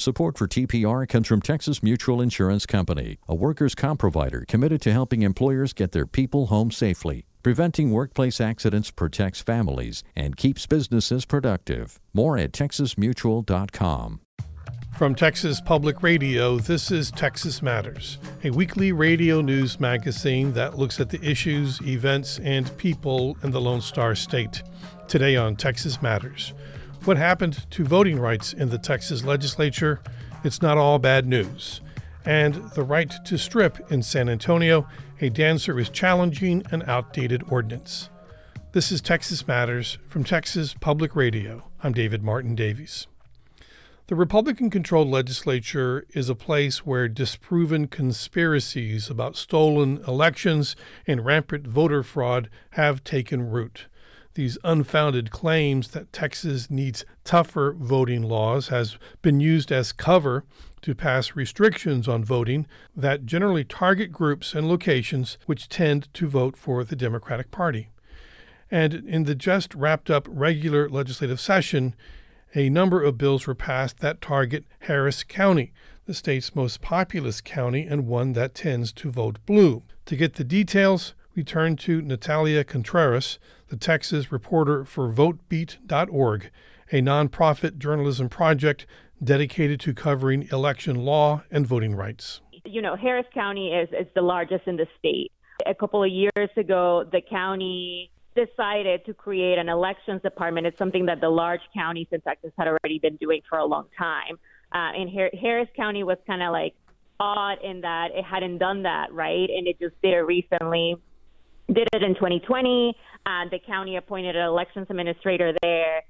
Support for TPR comes from Texas Mutual Insurance Company, a workers' comp provider committed to helping employers get their people home safely. Preventing workplace accidents protects families and keeps businesses productive. More at texasmutual.com. From Texas Public Radio, this is Texas Matters, a weekly radio news magazine that looks at the issues, events, and people in the Lone Star State. Today on Texas Matters, what happened to voting rights in the Texas legislature? It's not all bad news. And the right to strip in San Antonio, a dancer is challenging an outdated ordinance. This is Texas Matters from Texas Public Radio. I'm David Martin Davies. The Republican-controlled legislature is a place where disproven conspiracies about stolen elections and rampant voter fraud have taken root. These unfounded claims that Texas needs tougher voting laws has been used as cover to pass restrictions on voting that generally target groups and locations which tend to vote for the Democratic Party. And in the just wrapped up regular legislative session, a number of bills were passed that target Harris County, the state's most populous county and one that tends to vote blue. To get the details, we turn to Natalia Contreras, the Texas reporter for VoteBeat.org, a nonprofit journalism project dedicated to covering election law and voting rights. You know, Harris County is the largest in the state. A couple of years ago, the county decided to create an elections department. It's something that the large counties in Texas had already been doing for a long time. And Harris County was kind of like odd in that it hadn't done that, right? And it just did it recently. Did it in 2020. The county appointed an elections administrator there.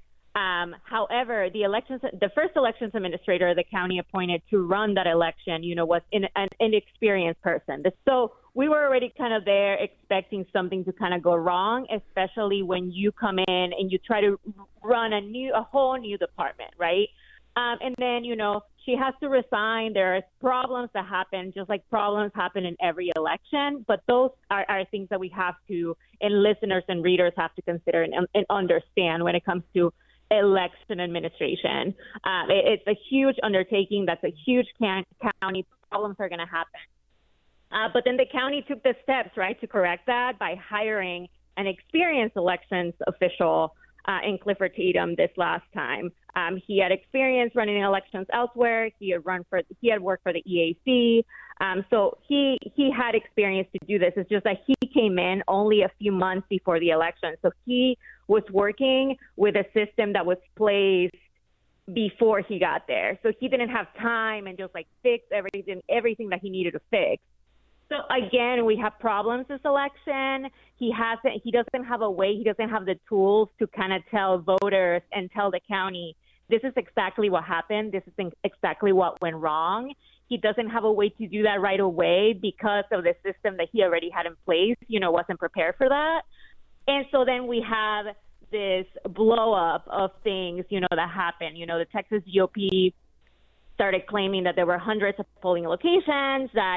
However, the first elections administrator the county appointed to run that election, was an inexperienced person. So we were already kind of there expecting something to kind of go wrong, especially when you come in and you try to run a whole new department, right? And then, she has to resign. There are problems that happen, just like problems happen in every election. But those are things that we have to, and listeners and readers have to consider and understand when it comes to election administration. It's a huge undertaking. That's a huge county. Problems are going to happen. But then the county took the steps, right, to correct that by hiring an experienced elections official in Clifford Tatum this last time. He had experience running elections elsewhere. He had worked for the EAC. So he had experience to do this. It's just that he came in only a few months before the election. So he was working with a system that was placed before he got there. So he didn't have time and just fix everything that he needed to fix. So again, we have problems this election. He doesn't have a way, he doesn't have the tools to kind of tell voters and tell the county, this is exactly what happened. This is exactly what went wrong. He doesn't have a way to do that right away because of the system that he already had in place, wasn't prepared for that. And so then we have this blow up of things, that happened. The Texas GOP started claiming that there were hundreds of polling locations that,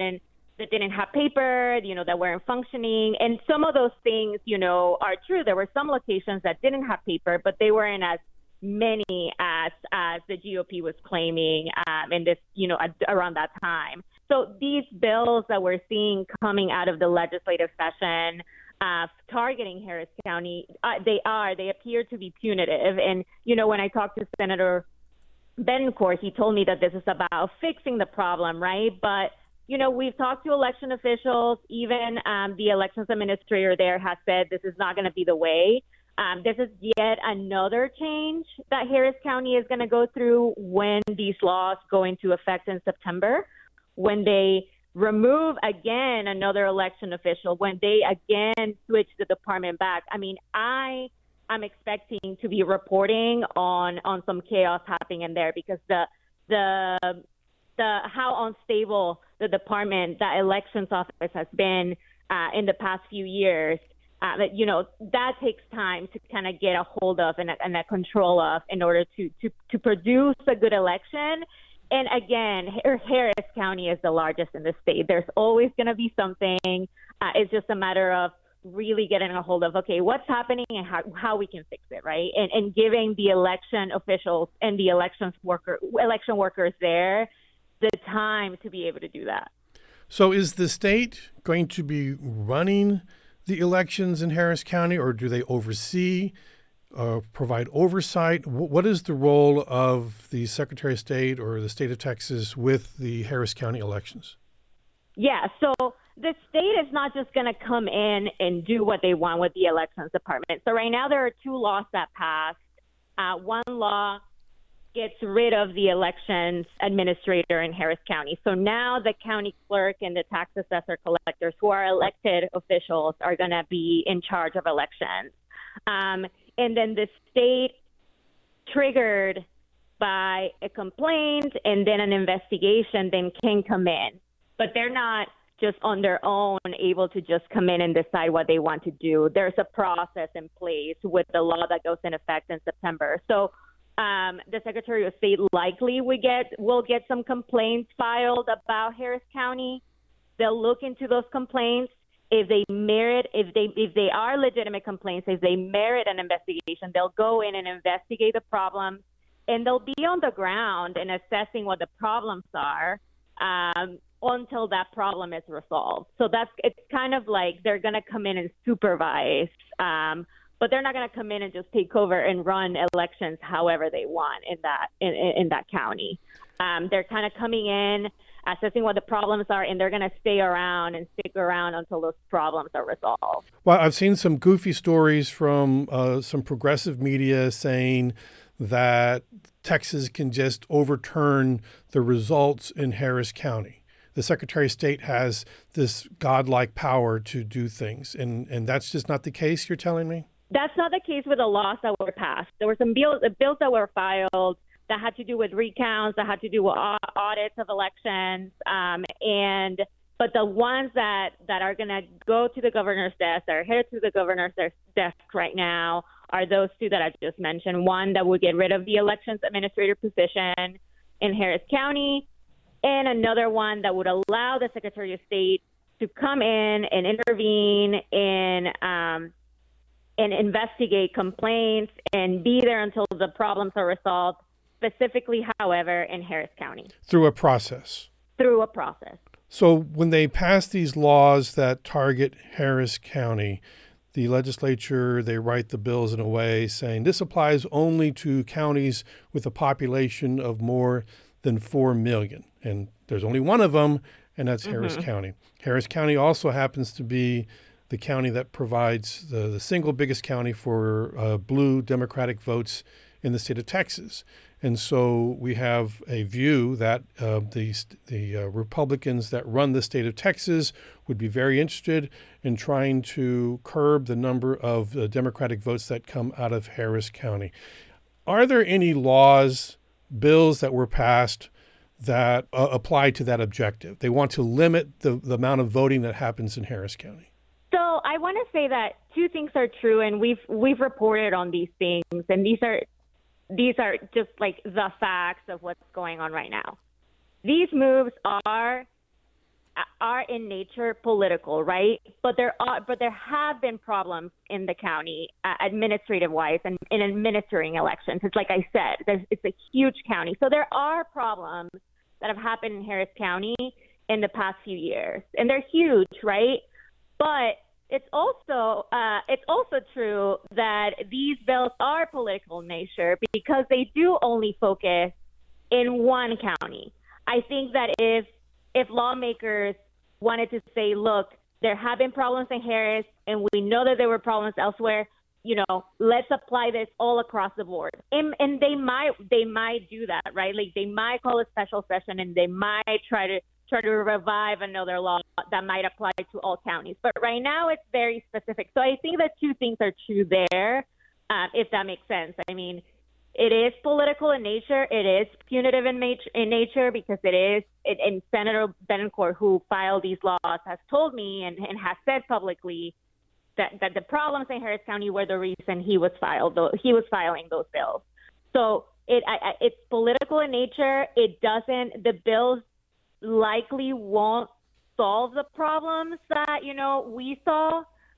didn't have paper, that weren't functioning. And some of those things, are true. There were some locations that didn't have paper, but they weren't as many as the GOP was claiming in this, around that time. So these bills that we're seeing coming out of the legislative session targeting Harris County, they appear to be punitive. And, when I talked to Senator Bettencourt, he told me that this is about fixing the problem, right? But we've talked to election officials. Even the elections administrator there has said this is not going to be the way. This is yet another change that Harris County is going to go through when these laws go into effect in September, when they remove again another election official, when they again switch the department back. I mean, I'm expecting to be reporting on some chaos happening in there because the how unstable the department, the elections office has been in the past few years. That takes time to kind of get a hold of and a control of in order to produce a good election. And again, Harris County is the largest in the state. There's always going to be something. It's just a matter of really getting a hold of, okay, what's happening and how we can fix it, right? And giving the election officials and the election workers there the time to be able to do that. So is the state going to be running the elections in Harris County, or do they oversee, provide oversight? What is the role of the Secretary of State or the state of Texas with the Harris County elections? Yeah, so the state is not just going to come in and do what they want with the elections department. So right now there are two laws that passed. One law gets rid of the elections administrator in Harris County. So now the county clerk and the tax assessor collectors, who are elected officials, are going to be in charge of elections. And then the state, triggered by a complaint and then an investigation, then can come in. But they're not just on their own able to just come in and decide what they want to do. There's a process in place with the law that goes in effect in September. So the Secretary of State likely will get some complaints filed about Harris County. They'll look into those complaints. If they are legitimate complaints, if they merit an investigation, they'll go in and investigate the problem, and they'll be on the ground and assessing what the problems are until that problem is resolved. So it's kind of like they're going to come in and supervise, but they're not going to come in and just take over and run elections however they want in that county. They're kind of coming in, assessing what the problems are, and they're going to stay around and stick around until those problems are resolved. Well, I've seen some goofy stories from some progressive media saying that Texas can just overturn the results in Harris County. The Secretary of State has this godlike power to do things, and that's just not the case, you're telling me? That's not the case with the laws that were passed. There were some bills that were filed that had to do with recounts, that had to do with audits of elections, but the ones that are going to go to the governor's desk, that are headed to the governor's desk right now, are those two that I just mentioned. One that would get rid of the elections administrator position in Harris County, and another one that would allow the Secretary of State to come in and intervene and investigate complaints and be there until the problems are resolved, specifically, however, in Harris County. Through a process. Through a process. So when they pass these laws that target Harris County, the legislature, they write the bills in a way saying this applies only to counties with a population of more than 4 million. And there's only one of them, and that's Harris County. Harris County also happens to be the county that provides the single biggest county for blue Democratic votes in the state of Texas. And so we have a view that the Republicans that run the state of Texas would be very interested in trying to curb the number of Democratic votes that come out of Harris County. Are there any laws, bills that were passed that apply to that objective? They want to limit the amount of voting that happens in Harris County. So I want to say that two things are true, and we've reported on these things, and these are just like the facts of what's going on right now. These moves are in nature political, right? But there have been problems in the county administrative wise and in administering elections. It's like I said, it's a huge county, so there are problems that have happened in Harris County in the past few years, and they're huge, right? But it's also true that these bills are political in nature because they do only focus in one county. I think that if lawmakers wanted to say, look, there have been problems in Harris, and we know that there were problems elsewhere, let's apply this all across the board. And they might do that, right? Like they might call a special session and they might try to revive another law that might apply to all counties. But right now it's very specific. So I think that two things are true there, if that makes sense. I mean, it is political in nature. It is punitive in nature because it is. And Senator Bettencourt, who filed these laws, has told me and has said publicly that the problems in Harris County were the reason he was filing those bills. So it's political in nature. The bills likely won't solve the problems that we saw,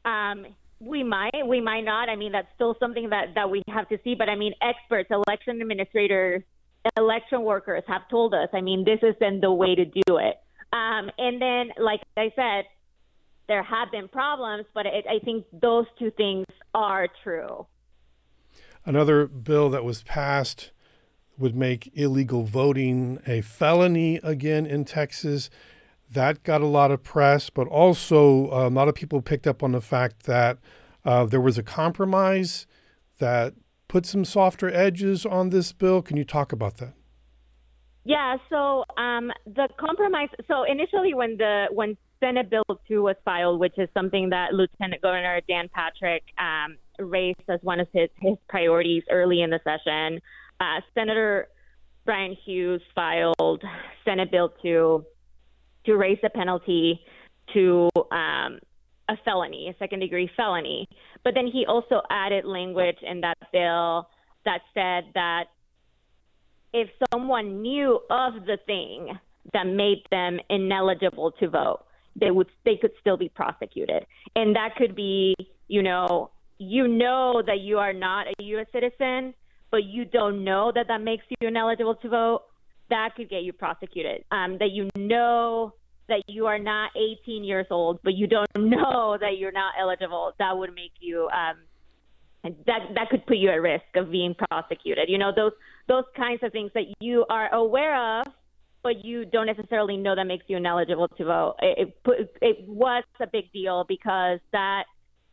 We might not. I mean, that's still something that we have to see. But I mean, experts, election administrators, election workers have told us, I mean, this isn't the way to do it. And then, like I said, there have been problems, but I think those two things are true. Another bill that was passed would make illegal voting a felony again in Texas. That got a lot of press, but also a lot of people picked up on the fact that there was a compromise that put some softer edges on this bill. Can you talk about that? Yeah, so the compromise, so initially when Senate Bill 2 was filed, which is something that Lieutenant Governor Dan Patrick raised as one of his priorities early in the session, Senator Brian Hughes filed Senate Bill 2 to raise the penalty to a felony, a second-degree felony. But then he also added language in that bill that said that if someone knew of the thing that made them ineligible to vote, they could still be prosecuted. And that could be, you know that you are not a U.S. citizen, but you don't know that makes you ineligible to vote. That could get you prosecuted. That you know that you are not 18 years old, but you don't know that you're not eligible. That would make you that could put you at risk of being prosecuted. You know, those kinds of things that you are aware of, but you don't necessarily know that makes you ineligible to vote. It was a big deal because that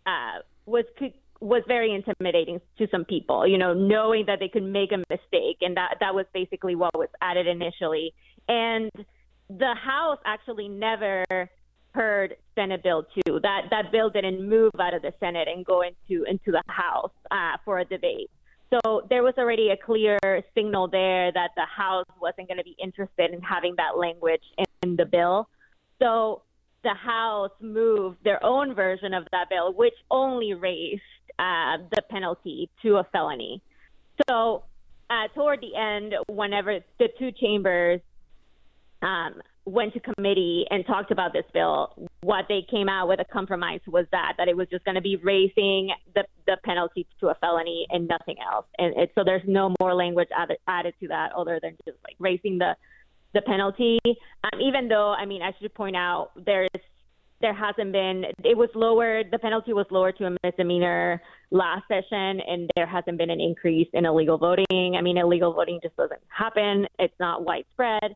was very intimidating to some people, you know, knowing that they could make a mistake. And that was basically what was added initially. And the House actually never heard Senate Bill 2. That bill didn't move out of the Senate and go into the House for a debate. So there was already a clear signal there that the House wasn't going to be interested in having that language in the bill. So the House moved their own version of that bill, which only raised the penalty to a felony. So toward the end, whenever the two chambers went to committee and talked about this bill, what they came out with a compromise was that it was just going to be raising the penalty to a felony and nothing else. And so there's no more language added to that other than just like raising the penalty. Even though, I mean, I should point out there hasn't been, it was lowered, the penalty was lowered to a misdemeanor last session, and there hasn't been an increase in illegal voting. I mean, illegal voting just doesn't happen. It's not widespread.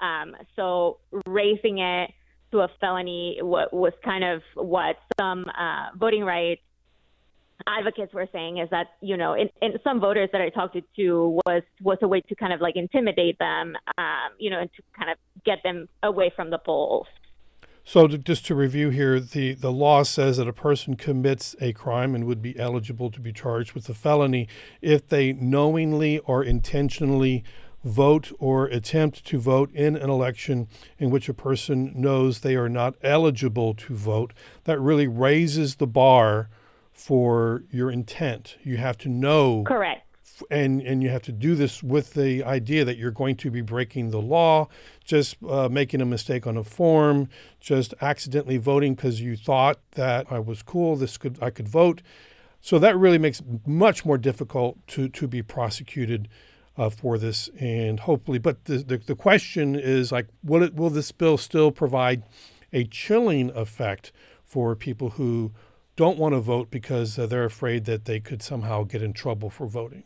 So raising it to a felony was kind of what some voting rights advocates were saying, is that, you know, in some voters that I talked to was a way to kind of like intimidate them, you know, and to kind of get them away from the polls. So just to review here, the law says that a person commits a crime and would be eligible to be charged with a felony if they knowingly or intentionally vote or attempt to vote in an election in which a person knows they are not eligible to vote. That really raises the bar for your intent. You have to know. Correct. And you have to do this with the idea that you're going to be breaking the law, just making a mistake on a form, just accidentally voting because you thought that I was cool, I could vote. So that really makes it much more difficult to be prosecuted for this, and hopefully. But the question is, like, will this bill still provide a chilling effect for people who don't want to vote because they're afraid that they could somehow get in trouble for voting?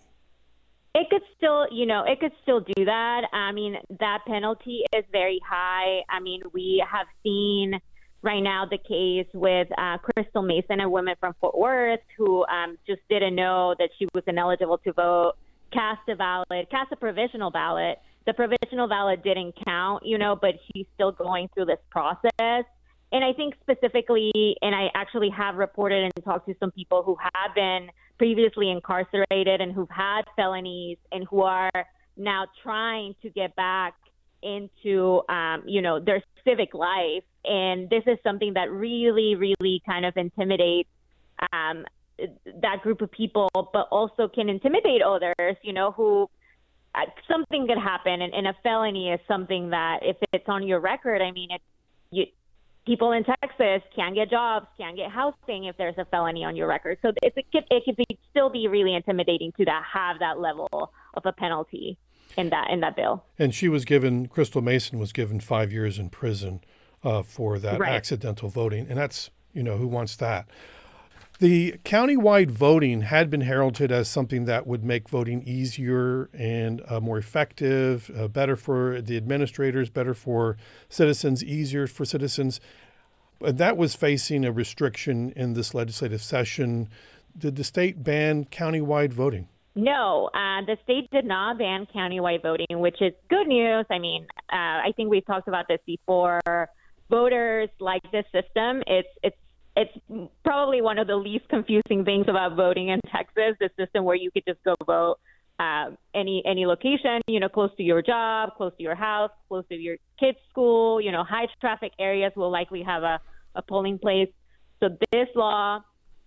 It could still do that. I mean, that penalty is very high. I mean, we have seen right now the case with Crystal Mason, a woman from Fort Worth who just didn't know that she was ineligible to vote, cast a provisional ballot. The provisional ballot didn't count, you know, but she's still going through this process. And I think specifically, and I actually have reported and talked to some people who have been previously incarcerated and who've had felonies and who are now trying to get back into, you know, their civic life. And this is something that really, really kind of intimidates that group of people, but also can intimidate others, you know, who something could happen. And a felony is something that if it's on your record, I mean, people in Texas can't get jobs, can't get housing if there's a felony on your record. So it could still be really intimidating to have that level of a penalty in that bill. And Crystal Mason was given 5 years in prison for that accidental voting. And that's, who wants that? The countywide voting had been heralded as something that would make voting easier and more effective, better for the administrators, better for citizens, easier for citizens. That was facing a restriction in this legislative session. Did the state ban countywide voting? No, the state did not ban countywide voting, which is good news. I mean, I think we've talked about this before. Voters like this system. It's probably one of the least confusing things about voting in Texas, the system where you could just go vote any location, close to your job, close to your house, close to your kid's school, high traffic areas will likely have a polling place. So this law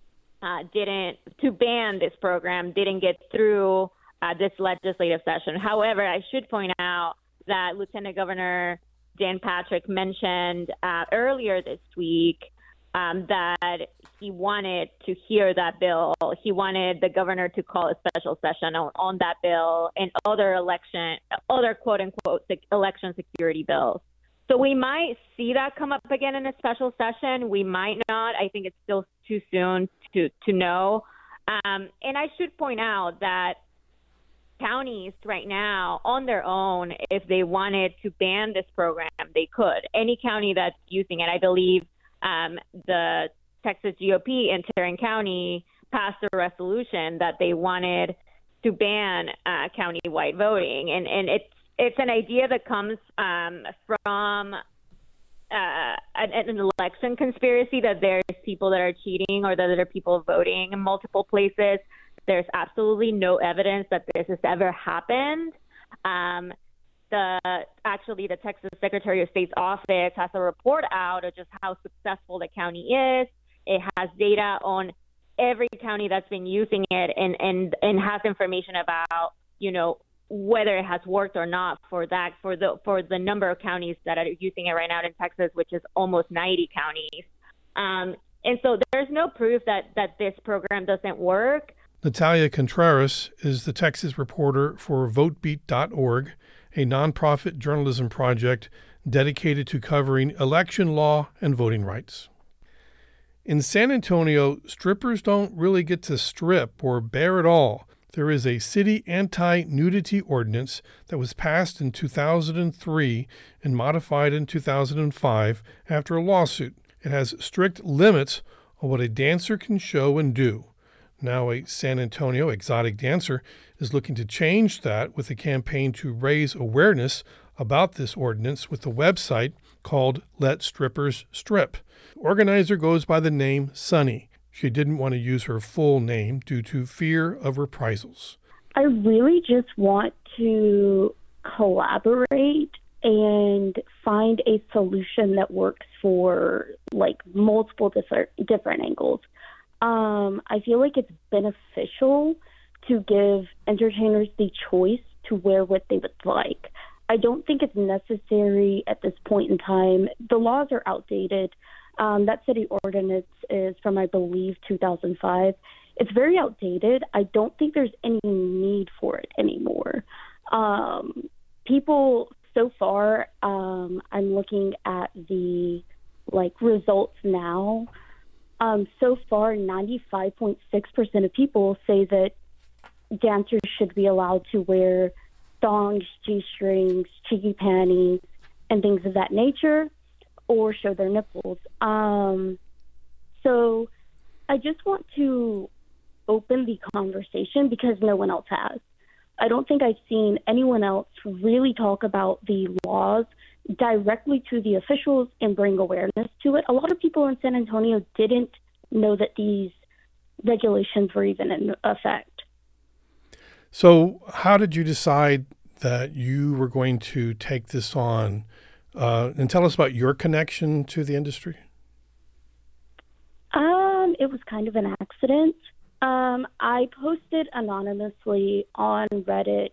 to ban this program didn't get through this legislative session. However, I should point out that Lieutenant Governor Dan Patrick mentioned earlier this week that he wanted to hear that bill. He wanted the governor to call a special session on that bill and other quote unquote election security bills. So we might see that come up again in a special session. We might not. I think it's still too soon to know. And I should point out that counties right now on their own, if they wanted to ban this program, they could. Any county that's using it, I believe, the Texas GOP in Tarrant County passed a resolution that they wanted to ban countywide voting, and it's an idea that comes from an election conspiracy, that there's people that are cheating or that there are people voting in multiple places. There's absolutely no evidence that this has ever happened. The Texas Secretary of State's office has a report out of just how successful the county is. It has data on every county that's been using it and has information about, whether it has worked or not for the number of counties that are using it right now in Texas, which is almost 90 counties. And so there's no proof that this program doesn't work. Natalia Contreras is the Texas reporter for VoteBeat.org, a nonprofit journalism project dedicated to covering election law and voting rights. In San Antonio, strippers don't really get to strip or bare at all. There is a city anti-nudity ordinance that was passed in 2003 and modified in 2005 after a lawsuit. It has strict limits on what a dancer can show and do. Now a San Antonio exotic dancer is looking to change that with a campaign to raise awareness about this ordinance with a website called Let Strippers Strip. The organizer goes by the name Sunny. She didn't want to use her full name due to fear of reprisals. I really just want to collaborate and find a solution that works for multiple different angles. I feel like it's beneficial to give entertainers the choice to wear what they would like. I don't think it's necessary at this point in time. The laws are outdated. That city ordinance is from, I believe, 2005. It's very outdated. I don't think there's any need for it anymore. People, so far, I'm looking at the results now. So far, 95.6% of people say that dancers should be allowed to wear thongs, G-strings, cheeky panties, and things of that nature, or show their nipples. So I just want to open the conversation because no one else has. I don't think I've seen anyone else really talk about the laws directly to the officials and bring awareness to it. A lot of people in San Antonio didn't know that these regulations were even in effect. So how did you decide that you were going to take this on? And tell us about your connection to the industry. It was kind of an accident. I posted anonymously on Reddit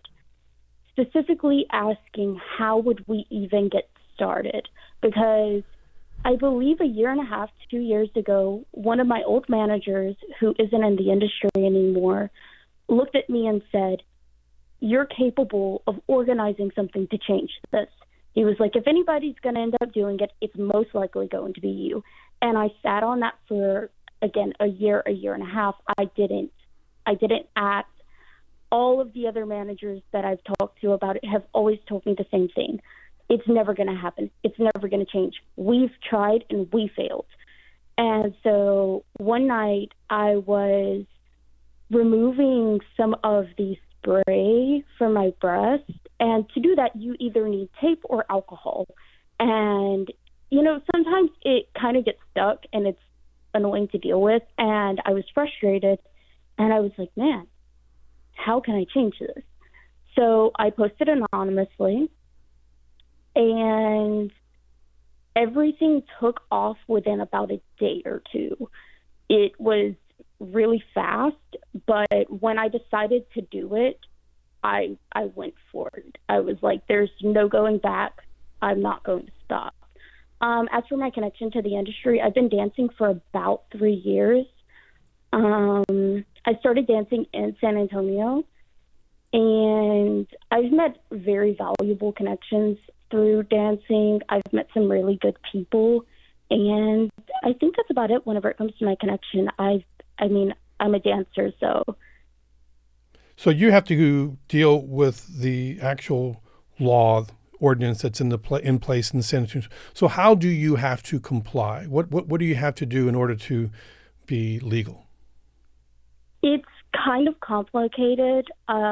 specifically asking how would we even get started, because I believe a year and a half, 2 years ago, one of my old managers who isn't in the industry anymore looked at me and said, "You're capable of organizing something to change this." He was like, "If anybody's going to end up doing it, it's most likely going to be you." And I sat on that for, again, a year and a half. I didn't act. All of the other managers that I've talked to about it have always told me the same thing. It's never going to happen. It's never going to change. We've tried and we failed. And so one night I was removing some of the spray from my breast. And to do that, you either need tape or alcohol. And, sometimes it kind of gets stuck and it's annoying to deal with. And I was frustrated. And I was like, man, how can I change this? So I posted anonymously. And everything took off within about a day or two. It was really fast, but when I decided to do it, I went for it. I was like, there's no going back. I'm not going to stop. As for my connection to the industry, I've been dancing for about 3 years. I started dancing in San Antonio, and I've met very valuable connections through dancing. I've met some really good people, and I think that's about it whenever it comes to my connection. I'm a dancer, so. So you have to deal with the actual law ordinance that's in place in San Antonio. So how do you have to comply? What do you have to do in order to be legal? It's kind of complicated.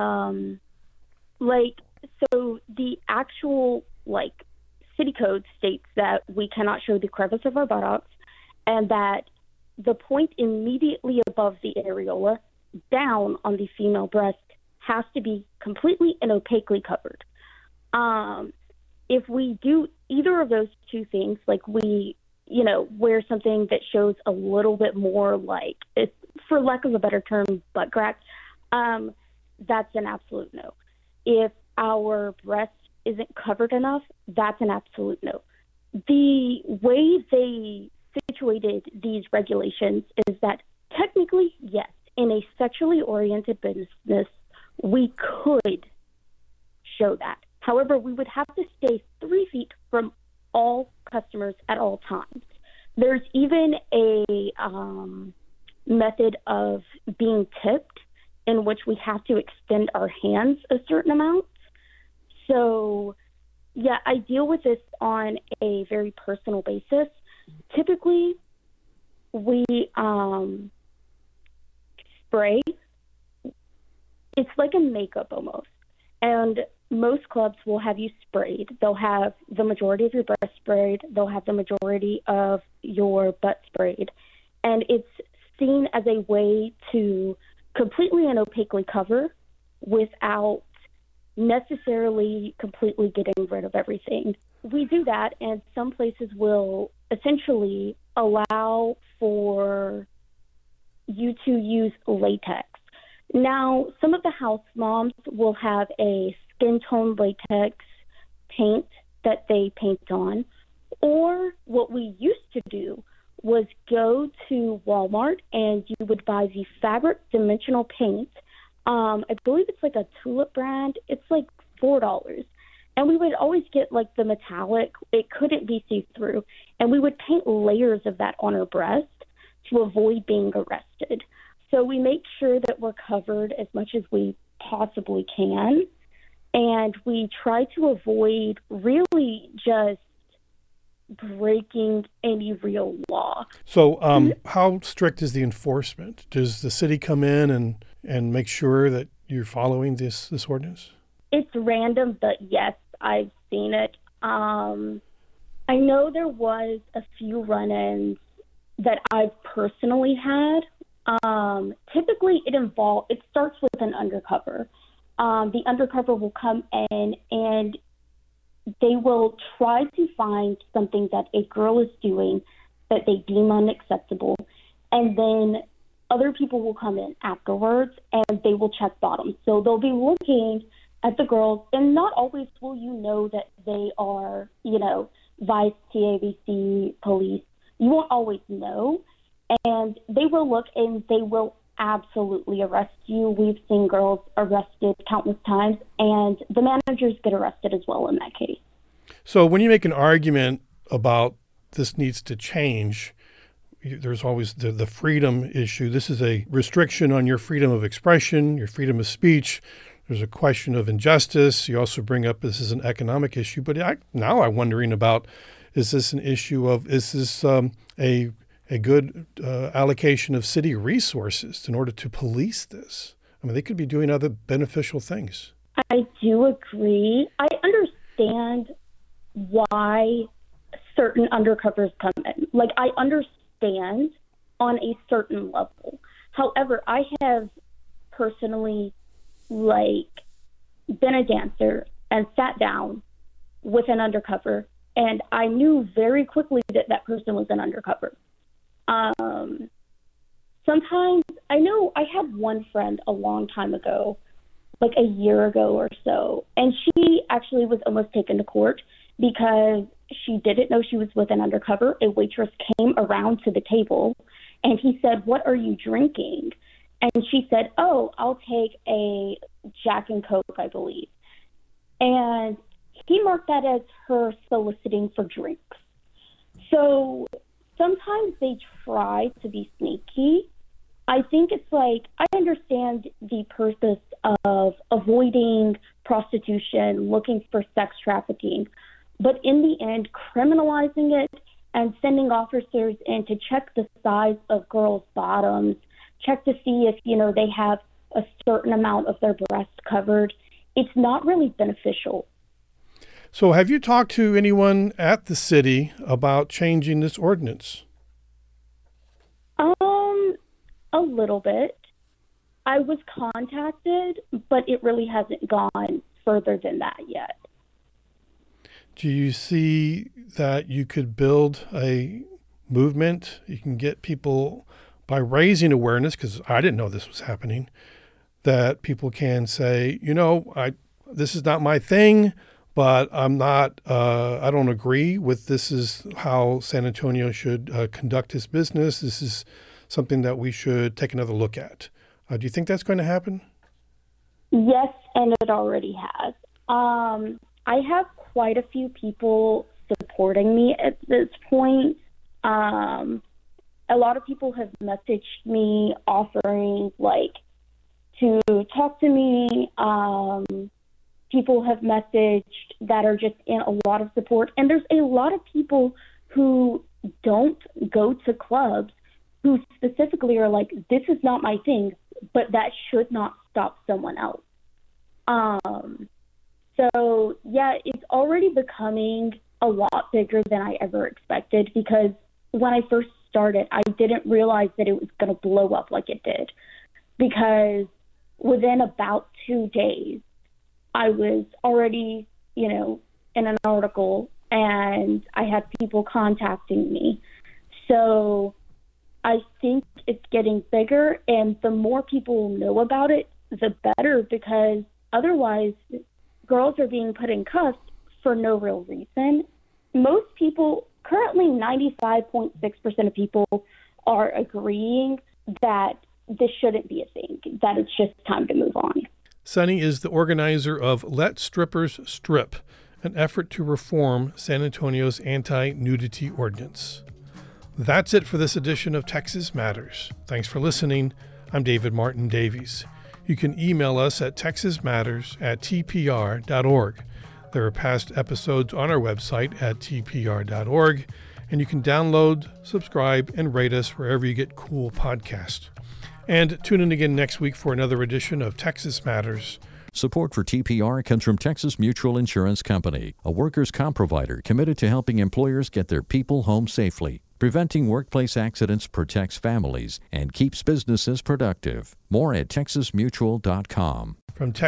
So the actual city code states that we cannot show the crevice of our buttocks, and that the point immediately above the areola down on the female breast has to be completely and opaquely covered. If we do either of those two things, we wear something that shows a little bit more for lack of a better term, butt crack, that's an absolute no. If our breast isn't covered enough, that's an absolute no. The way they situated these regulations is that technically, yes, in a sexually oriented business, we could show that. However, we would have to stay 3 feet from all customers at all times. There's even a method of being tipped in which we have to extend our hands a certain amount. So, yeah, I deal with this on a very personal basis. Typically, we spray. It's like a makeup almost. And most clubs will have you sprayed. They'll have the majority of your breast sprayed. They'll have the majority of your butt sprayed. And it's seen as a way to completely and opaquely cover without necessarily completely getting rid of everything. We do that, and some places will essentially allow for you to use latex. Now, some of the house moms will have a skin tone latex paint that they paint on, or what we used to do was go to Walmart and you would buy the fabric dimensional paint. I believe it's like a Tulip brand. It's like $4. And we would always get the metallic. It couldn't be see-through. And we would paint layers of that on our breast to avoid being arrested. So we make sure that we're covered as much as we possibly can. And we try to avoid really just breaking any real law. So how strict is the enforcement? Does the city come in and make sure that you're following this ordinance? It's random, but yes, I've seen it. I know there was a few run-ins that I've personally had. Typically it starts with an undercover. The undercover will come in and they will try to find something that a girl is doing that they deem unacceptable. And then other people will come in afterwards and they will check bottoms. So they'll be looking at the girls, and not always will you know that they are, Vice, TABC, police. You won't always know. And they will look and they will absolutely arrest you. We've seen girls arrested countless times, and the managers get arrested as well in that case. So when you make an argument about this needs to change, there's always the freedom issue. This is a restriction on your freedom of expression, your freedom of speech. There's a question of injustice. You also bring up this is an economic issue. But now I'm wondering about, is this an issue of, is this a good allocation of city resources in order to police this? I mean, they could be doing other beneficial things. I do agree. I understand why certain undercovers come in. Like, I understand on a certain level. However, I have personally, been a dancer and sat down with an undercover, and I knew very quickly that that person was an undercover. Sometimes, I know I had one friend a long time ago, like a year ago or so, and she actually was almost taken to court because she didn't know she was with an undercover. A waitress came around to the table, and he said, "What are you drinking?" And she said, "Oh, I'll take a Jack and Coke, I believe." And he marked that as her soliciting for drinks. So sometimes they try to be sneaky. I think it's I understand the purpose of avoiding prostitution, looking for sex trafficking, but in the end, criminalizing it and sending officers in to check the size of girls' bottoms, check to see if, they have a certain amount of their breast covered, it's not really beneficial. So have you talked to anyone at the city about changing this ordinance? A little bit. I was contacted, but it really hasn't gone further than that yet. Do you see that you could build a movement? You can get people by raising awareness, because I didn't know this was happening, that people can say, this is not my thing, but I don't agree with this is how San Antonio should conduct its business. This is something that we should take another look at. Do you think that's going to happen? Yes, and it already has. I have quite a few people supporting me at this point. A lot of people have messaged me offering to talk to me. People have messaged that are just in a lot of support. And there's a lot of people who don't go to clubs who specifically are this is not my thing, but that should not stop someone else. So yeah, it's already becoming a lot bigger than I ever expected, because when I first started, I didn't realize that it was going to blow up like it did, because within about 2 days, I was already, in an article, and I had people contacting me. So I think it's getting bigger, and the more people know about it, the better, because otherwise girls are being put in cuffs for no real reason. Most people, currently 95.6% of people are agreeing that this shouldn't be a thing, that it's just time to move on. Sunny is the organizer of Let Strippers Strip, an effort to reform San Antonio's anti-nudity ordinance. That's it for this edition of Texas Matters. Thanks for listening. I'm David Martin Davies. You can email us at texasmatters@tpr.org. There are past episodes on our website at tpr.org, and you can download, subscribe, and rate us wherever you get cool podcasts. And tune in again next week for another edition of Texas Matters. Support for TPR comes from Texas Mutual Insurance Company, a workers' comp provider committed to helping employers get their people home safely. Preventing workplace accidents protects families and keeps businesses productive. More at texasmutual.com. From